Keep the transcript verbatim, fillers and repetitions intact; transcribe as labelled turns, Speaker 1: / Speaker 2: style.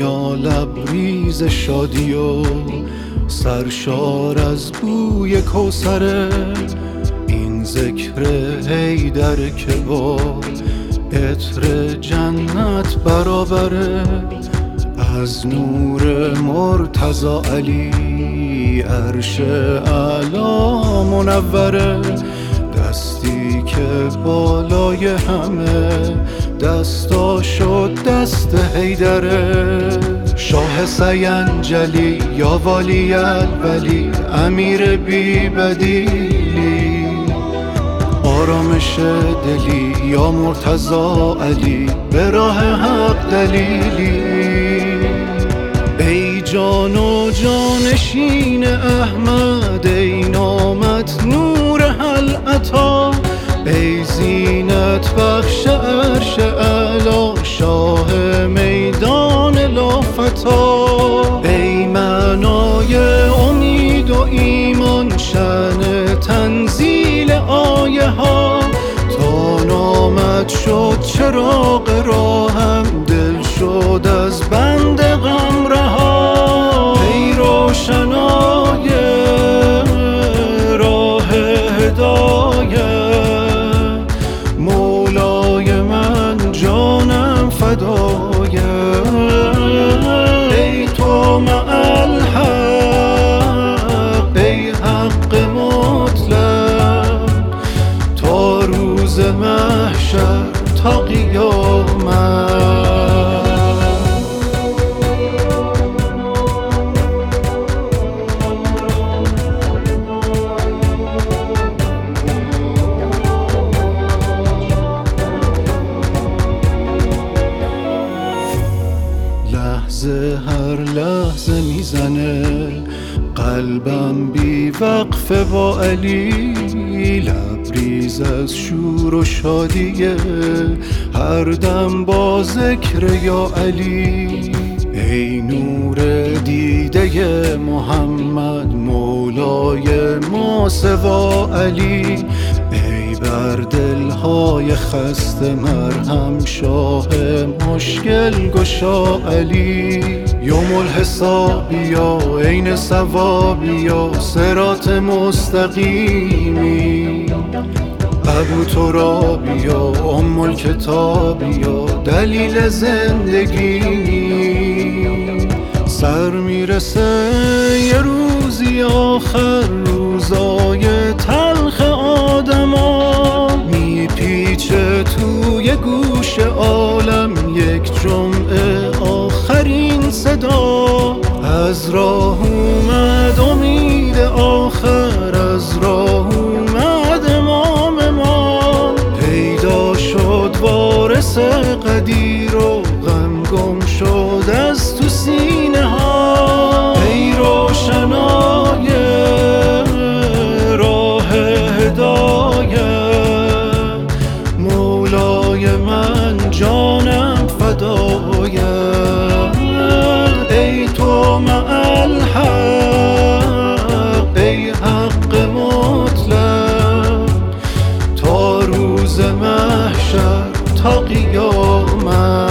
Speaker 1: دنیا لبریز شادی و سرشار از بوی کوثره. این ذکر حیدر که با عطر جنت برابره. از نور مرتضی علی عرش اعلی منوره. دستی که بالای همه دستا شد دست حیدره. شاه سینجلی یا والی الولی امیر بی بدیلی. آرامش دلی یا مرتضی علی به راه حق دلیلی. ای جان و جانشین احمد ای نامت نور هل عطا. ای زینت بخش عرش اعلی شاه میدان لافتا. ای معنای امید و ایمان شأن تنزیل آیه ها. تا نامت شد چراغ راهم دل شد از بند غم رها. ای روشنای راه هدایت مولای من جانم فدایت. ای تو مع الحق ای حق مطلق تا روز محشر تا قیامت. لحظه هر لحظه میزنه قلبم بی وقفه با علی. لبریز از شور و شادیه هر دم با ذکر یا علی. ای نور دیده محمد مولای ما سوا علی. ای بر دلهای خسته مرهم شاه مشکل گشا علی. یوم الحساب یا عین ثواب یا صراط مستقیمی. ابو تراب یا ام الکتاب یا دلیل زندگی. سر میرسه یه روزی آخر روزای تلخ آدما. میپیچه توی گوش عالم یک جمعه آخرین صدا. از راه اومد امید آخر از راه اومد امام ما. پیدا شد وارث قدیر و غم گم شد از تو سینه ها. ای روشنای راه هدایت مولای من جانم فدایت. ای تو مع الحق ای حق مطلق تا روز محشر تا قیامت.